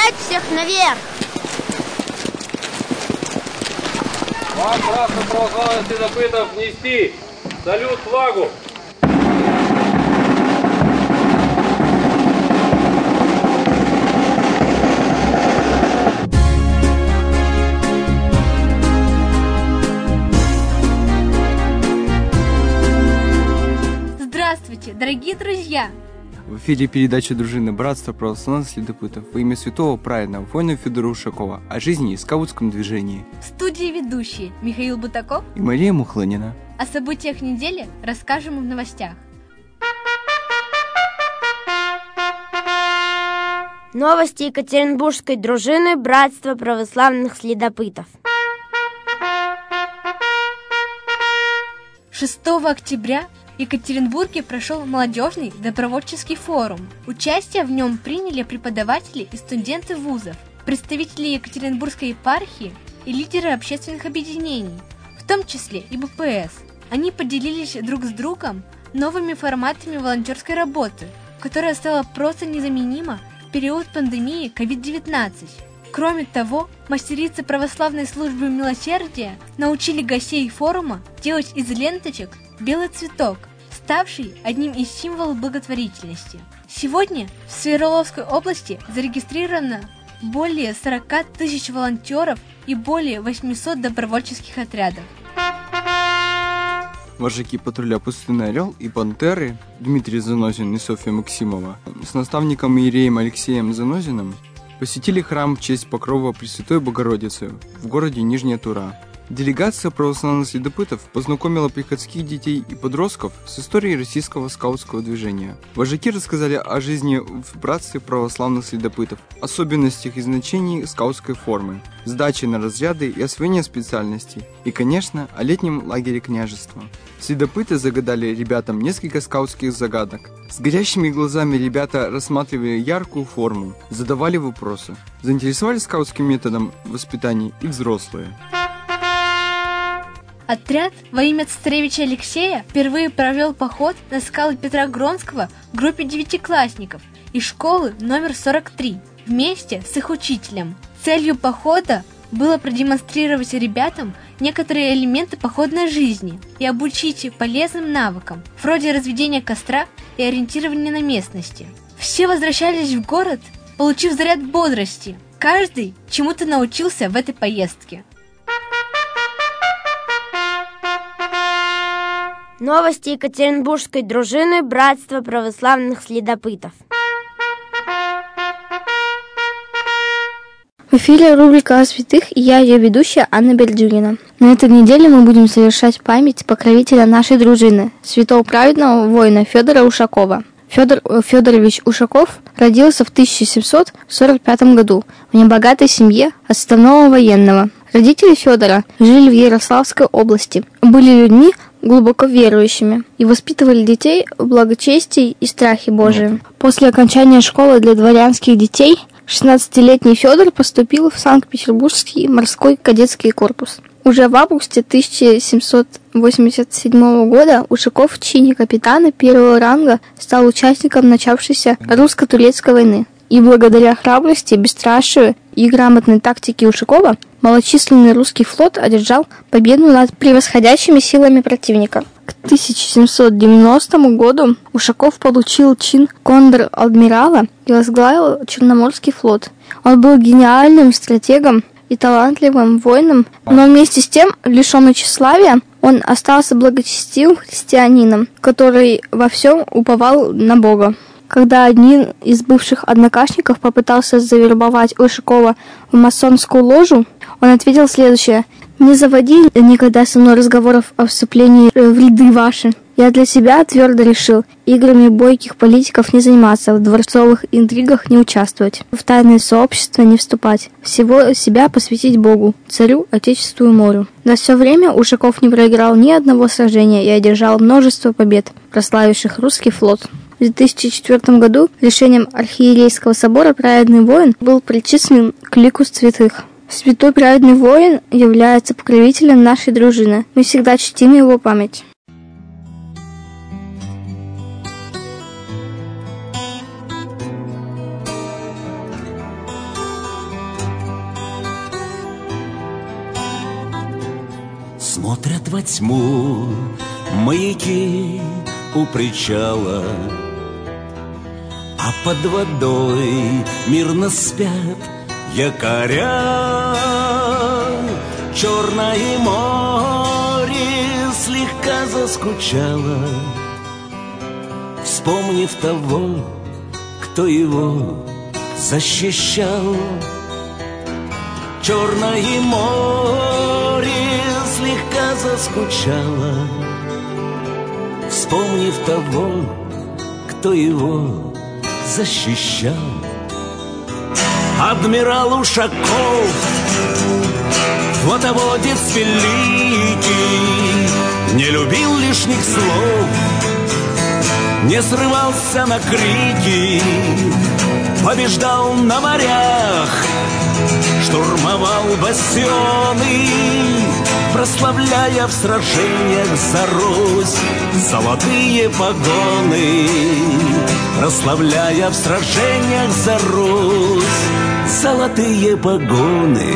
Поднять всех наверх! Вам, братство православных следопытов, нести салют флагу! Здравствуйте, дорогие друзья! В эфире передача дружины Братства православных следопытов во имя святого праведного воина Федора Ушакова о жизни и скаутском движении. В студии ведущие Михаил Бутаков И Мария Мухлынина. О событиях недели расскажем в новостях. Новости Екатеринбургской дружины Братства православных следопытов. 6 октября в Екатеринбурге прошел молодежный добровольческий форум. Участие в нем приняли преподаватели и студенты вузов, представители Екатеринбургской епархии и лидеры общественных объединений, в том числе и БПС. Они поделились друг с другом новыми форматами волонтерской работы, которая стала просто незаменима в период пандемии COVID-19. Кроме того, мастерицы православной службы милосердия научили гостей форума делать из ленточек белый цветок, ставший одним из символов благотворительности. Сегодня в Свердловской области зарегистрировано более 40 тысяч волонтеров и более 800 добровольческих отрядов. Вожаки патруля «Пустынный орел» и «Пантеры» Дмитрий Занозин и Софья Максимова с наставником Иереем Алексеем Занозиным посетили храм в честь Покрова Пресвятой Богородицы в городе Нижняя Тура. Делегация православных следопытов познакомила приходских детей и подростков с историей российского скаутского движения. Вожаки рассказали о жизни в братстве православных следопытов, особенностях и значении скаутской формы, сдаче на разряды и освоении специальностей, и, конечно, о летнем лагере княжества. Следопыты загадали ребятам несколько скаутских загадок. С горящими глазами ребята рассматривали яркую форму, задавали вопросы. Заинтересовались скаутским методом воспитания и взрослые. Отряд во имя цесаревича Алексея впервые провел поход на скалы Петра Гронского в группе девятиклассников из школы номер 43 вместе с их учителем. Целью похода было продемонстрировать ребятам некоторые элементы походной жизни и обучить полезным навыкам, вроде разведения костра и ориентирования на местности. Все возвращались в город, получив заряд бодрости. Каждый чему-то научился в этой поездке. Новости Екатеринбургской дружины Братства православных следопытов. В эфире рубрика о святых, и я, ее ведущая Анна Бердюгина. На этой неделе мы будем совершать память покровителя нашей дружины, святого праведного воина Федора Ушакова. Федор Федорович Ушаков родился в 1745 году в небогатой семье отставного военного. Родители Федора жили в Ярославской области, были людьми глубоко верующими и воспитывали детей в благочестии и страхе Божием. После окончания школы для дворянских детей 16-летний Федор поступил в Санкт-Петербургский морской кадетский корпус. Уже в августе 1787 года Ушаков в чине капитана первого ранга стал участником начавшейся русско-турецкой войны. И благодаря храбрости, бесстрашию и грамотной тактике Ушакова малочисленный русский флот одержал победу над превосходящими силами противника. К 1790 году Ушаков получил чин контр-адмирала и возглавил Черноморский флот. Он был гениальным стратегом и талантливым воином, но вместе с тем, лишенный тщеславия, он остался благочестивым христианином, который во всем уповал на Бога. Когда один из бывших однокашников попытался завербовать Ушакова в масонскую ложу, он ответил следующее: «Не заводи никогда со мной разговоров о вступлении в ряды ваши. Я для себя твердо решил играми бойких политиков не заниматься, в дворцовых интригах не участвовать, в тайное сообщество не вступать, всего себя посвятить Богу, царю, отечеству и морю». За все время Ушаков не проиграл ни одного сражения и одержал множество побед, прославивших русский флот. В 2004 году решением Архиерейского собора праведный воин был причислен к лику святых. Святой праведный воин является покровителем нашей дружины. Мы всегда чтим его память. смотрят во тьму маяки у причала, а под водой мирно спят якоря. Черное море слегка заскучало, вспомнив того, кто его защищал. Черное море слегка заскучало, вспомнив того, кто его защищал. Адмирал Ушаков, флотоводец великий, не любил лишних слов, не срывался на крики, побеждал на морях, штурмовал бастионы, прославляя в сражениях за Русь золотые погоны, прославляя в сражениях за Русь золотые погоны.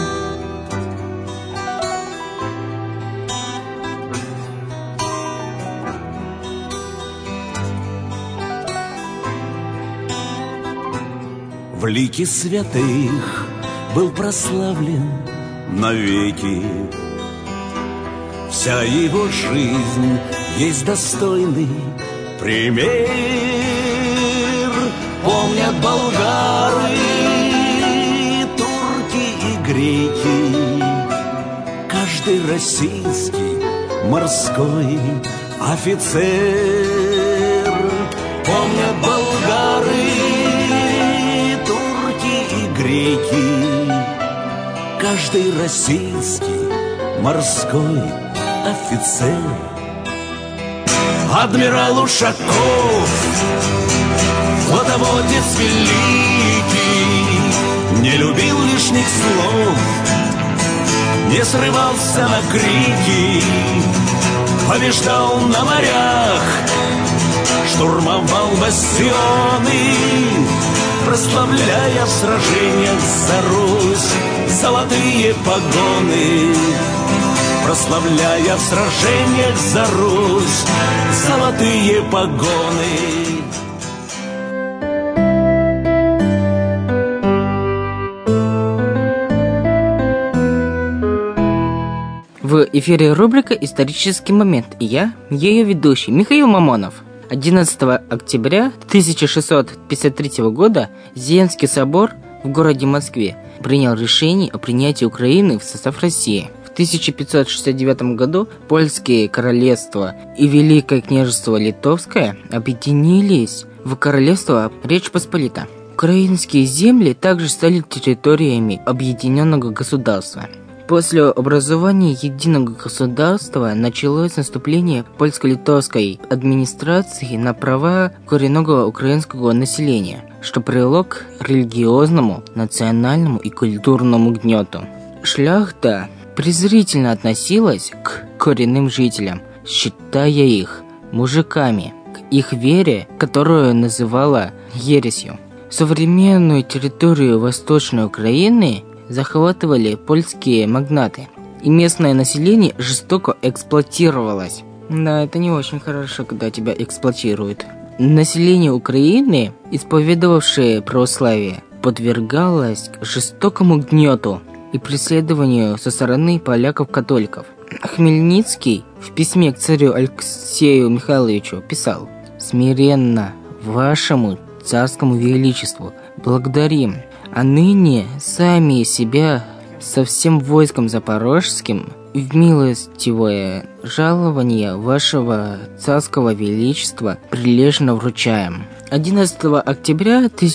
В лике святых был прославлен навеки. Вся его жизнь есть достойный пример. Помнят болгары, турки и греки, каждый российский морской офицер. Помнят болгары, греки, каждый российский морской офицер. Адмирал Ушаков, флотоводец великий, не любил лишних слов, не срывался на крики, побеждал на морях, штурмовал бастионы, прославляя в сражениях за Русь золотые погоны, прославляя в сражениях за Русь золотые погоны. В эфире рубрика «Исторический момент», и я, ее ведущий Михаил Мамонов. 11 октября 1653 года Земский собор в городе Москве принял решение о принятии Украины в состав России. В 1569 году Польское королевство и Великое княжество Литовское объединились в королевство Речь Посполита. Украинские земли также стали территориями объединенного государства. После образования единого государства началось наступление польско-литовской администрации на права коренного украинского населения, что привело к религиозному, национальному и культурному гнету. Шляхта презрительно относилась к коренным жителям, считая их мужиками, к их вере, которую называла ересью. Современную территорию Восточной Украины захватывали польские магнаты, и местное население жестоко эксплуатировалось. Да, это не очень хорошо, когда тебя эксплуатируют. Население Украины, исповедовавшее православие, подвергалось жестокому гнету и преследованию со стороны поляков-католиков. Хмельницкий в письме к царю Алексею Михайловичу писал: «Смиренно вашему царскому величеству благодарим, а ныне сами себя со всем войском запорожским в милостивое жалование вашего царского величества прилежно вручаем». 11 октября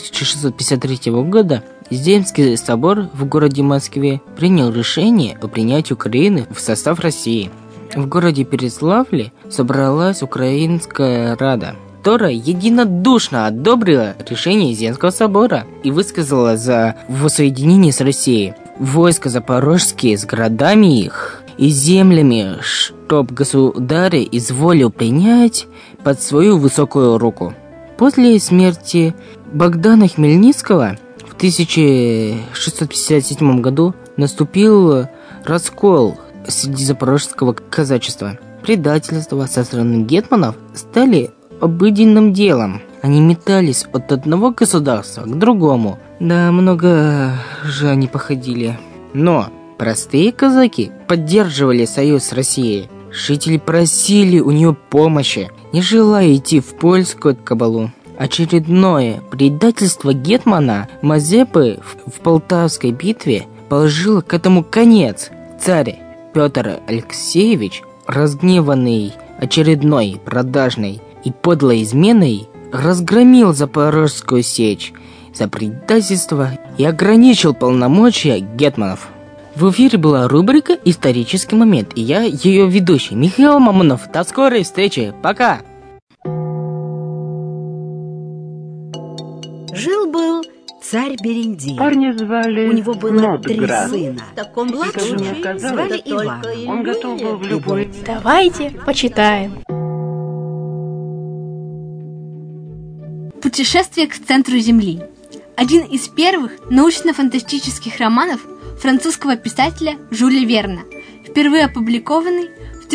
1653 года Земский собор в городе Москве принял решение о принятии Украины в состав России. В городе Переславле собралась Украинская Рада, которая единодушно одобрила решение Земского собора и высказала за воссоединение с Россией. Войска запорожские с городами их и землями, чтоб государь изволил принять под свою высокую руку. После смерти Богдана Хмельницкого в 1657 году наступил раскол среди запорожского казачества. Предательства со стороны гетманов стали обыденным делом. Они метались от одного государства к другому. Да, много же они походили. Но простые казаки поддерживали союз с Россией. Жители просили у нее помощи, не желая идти в польскую кабалу. Очередное предательство гетмана Мазепы в Полтавской битве положило к этому конец. Царь Петр Алексеевич, разгневанный очередной продажной и подлой изменой, разгромил Запорожскую сечь за предательство и ограничил полномочия гетманов. В эфире была рубрика «Исторический момент», и я, ее ведущий, Михаил Мамонов. До скорой встречи, пока! Жил-был царь Берендей. Парня звали У него было 3 Нотград. сына. Младшего звали Иван. Он готов был в любой... Давайте почитаем. Путешествие к центру Земли. Один из первых научно-фантастических романов французского писателя Жюля Верна, впервые опубликованный в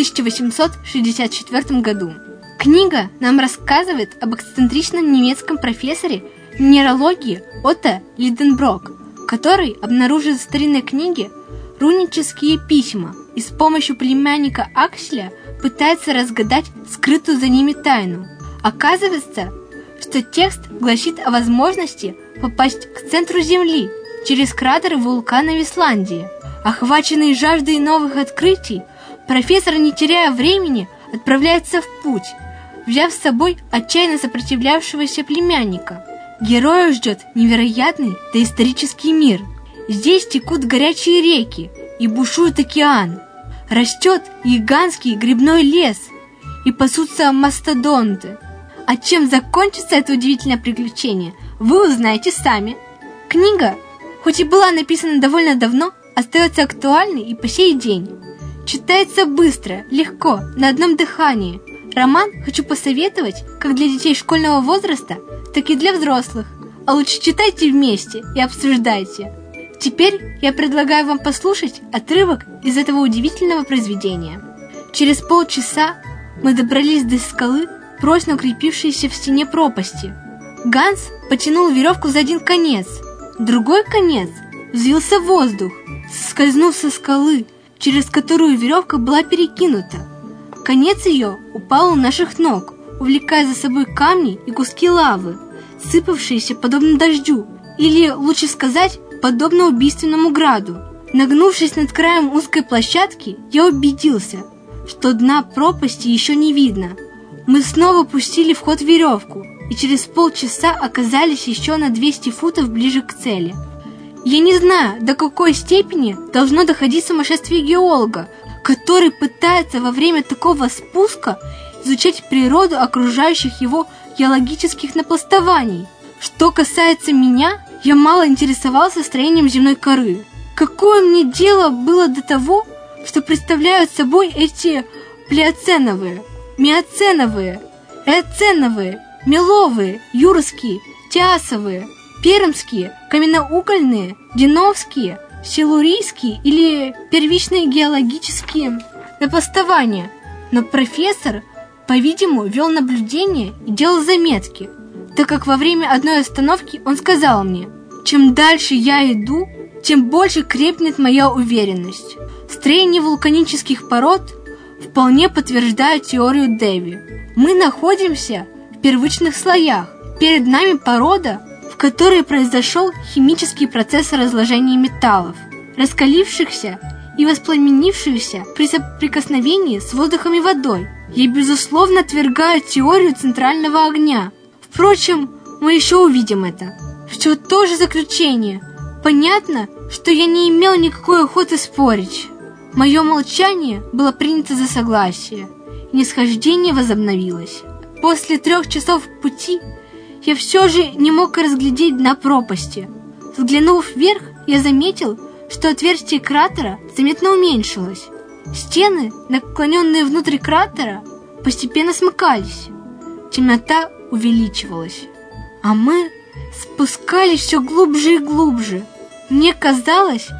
1864 году. Книга нам рассказывает об эксцентричном немецком профессоре минералогии Отто Лиденброк, который обнаружил в старинной книге рунические письма и с помощью племянника Акселя пытается разгадать скрытую за ними тайну. Оказывается, что текст гласит о возможности попасть к центру Земли через кратеры вулкана в Исландии. Охваченный жаждой новых открытий, профессор, не теряя времени, отправляется в путь, взяв с собой отчаянно сопротивлявшегося племянника. Героя ждет невероятный доисторический мир. Здесь текут горячие реки и бушует океан. Растет гигантский грибной лес и пасутся мастодонты. А чем закончится это удивительное приключение, вы узнаете сами. Книга, хоть и была написана довольно давно, остается актуальной и по сей день. Читается быстро, легко, на одном дыхании. Роман хочу посоветовать как для детей школьного возраста, так и для взрослых. А лучше читайте вместе и обсуждайте. Теперь я предлагаю вам послушать отрывок из этого удивительного произведения. Через полчаса мы добрались до скалы, прочно укрепившейся в стене пропасти. Ганс потянул веревку за один конец, другой конец взвился в воздух, соскользнув со скалы, через которую веревка была перекинута. Конец ее упал у наших ног, увлекая за собой камни и куски лавы, сыпавшиеся подобно дождю, или, лучше сказать, подобно убийственному граду. Нагнувшись над краем узкой площадки, я убедился, что дна пропасти еще не видно. Мы снова пустили в ход веревку, и через полчаса оказались еще на 200 футов ближе к цели. Я не знаю, до какой степени должно доходить сумасшествие геолога, который пытается во время такого спуска изучать природу окружающих его геологических напластований. Что касается меня, я мало интересовался строением земной коры. Какое мне дело было до того, что представляют собой эти плеоценовые, миоценовые, эоценовые, меловые, юрские, тиасовые, пермские, каменноугольные, диновские, силурийские или первичные геологические напластования. Но профессор, по-видимому, вел наблюдения и делал заметки, так как во время одной остановки он сказал мне: чем дальше я иду, тем больше крепнет моя уверенность. Строение вулканических пород вполне подтверждает теорию Дэви. Мы находимся в первичных слоях. Перед нами порода, в которой произошел химический процесс разложения металлов, раскалившихся и воспламенившихся при соприкосновении с воздухом и водой. Я, безусловно, отвергаю теорию центрального огня. Впрочем, мы еще увидим это. Все то же заключение. Понятно, что я не имел никакой охоты спорить. Мое молчание было принято за согласие, и нисхождение возобновилось. После 3 часов пути я все же не мог разглядеть дна пропасти. Взглянув вверх, я заметил, что отверстие кратера заметно уменьшилось. Стены, наклоненные внутрь кратера, постепенно смыкались. Темнота увеличивалась, а мы спускались все глубже и глубже. Мне казалось,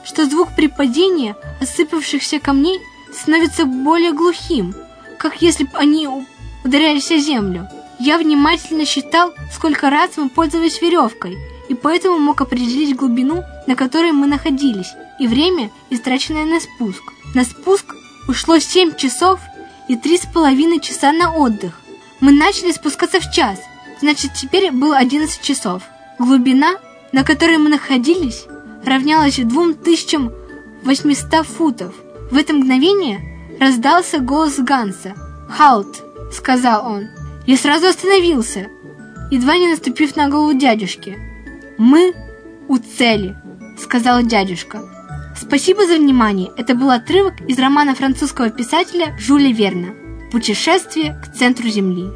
что звук при падении осыпавшихся камней становится более глухим, как если бы они ударялись о землю. Я внимательно считал, сколько раз мы пользовались веревкой, и поэтому мог определить глубину, на которой мы находились, и время, истраченное на спуск. На спуск ушло 7 часов и 3,5 часа на отдых. Мы начали спускаться в час, значит, теперь было 11 часов. Глубина, на которой мы находились, равнялась 2800 футов. В это мгновение раздался голос Ганса. «Halt!» — сказал он. Я сразу остановился, едва не наступив на голову дядюшки. «Мы у цели», — сказал дядюшка. Спасибо за внимание. Это был отрывок из романа французского писателя Жюля Верна «Путешествие к центру Земли».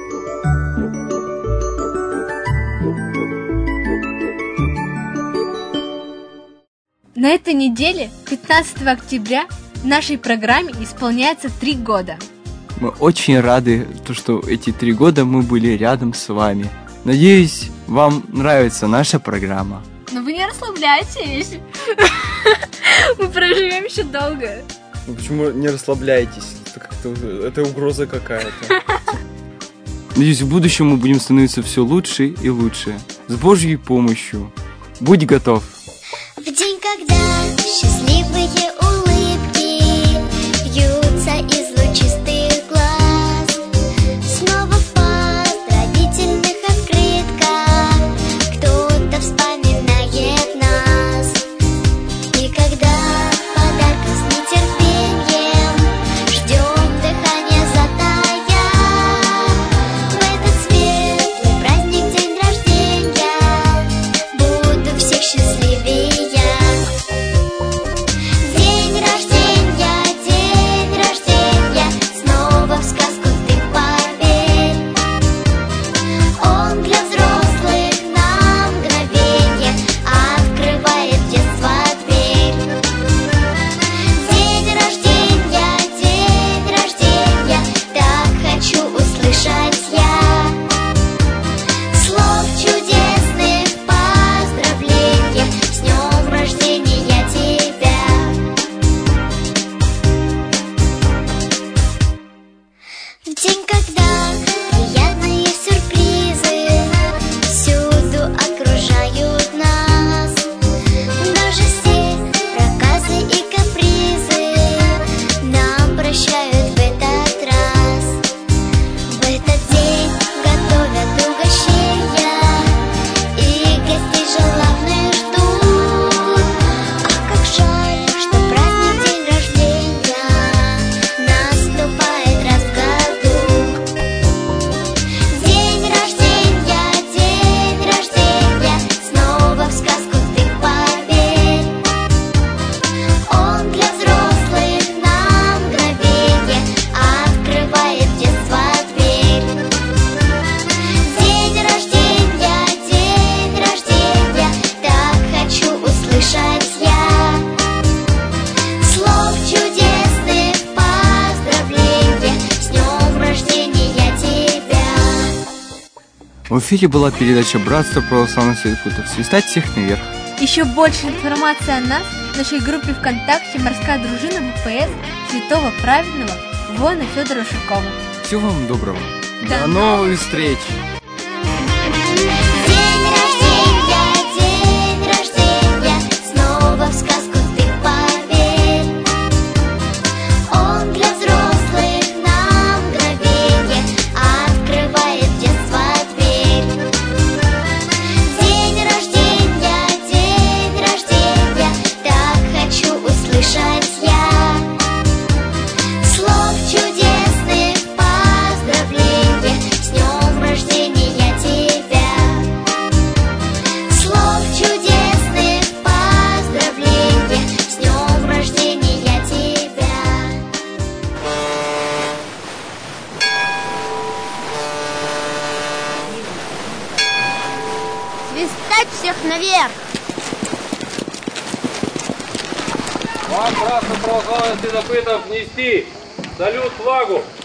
На этой неделе, 15 октября, нашей программе исполняется 3 года. Мы очень рады, что эти 3 года мы были рядом с вами. Надеюсь, вам нравится наша программа. Но вы не расслабляйтесь. Мы проживем еще долго. Ну почему не расслабляйтесь? Это угроза какая-то. Надеюсь, в будущем мы будем становиться все лучше и лучше. С Божьей помощью. Будь готов. В день, когда счастливые улыбки льются из лучистых глаз, снова в поздравительных открытках кто-то вспоминает нас. И когда подарка с нетерпением ждем дыхания затая, в этот светлый праздник, день рождения, буду всех счастливее. В эфире была передача «Братство православных слепутов». Свистать всех наверх. Еще больше информации о нас в нашей группе ВКонтакте «Морская дружина ВПС Святого Праведного воина Федора Ушакова». Всего вам доброго. До новых встреч! Свистать всех наверх! Вам, братство православных следопытов, нести салют флагу!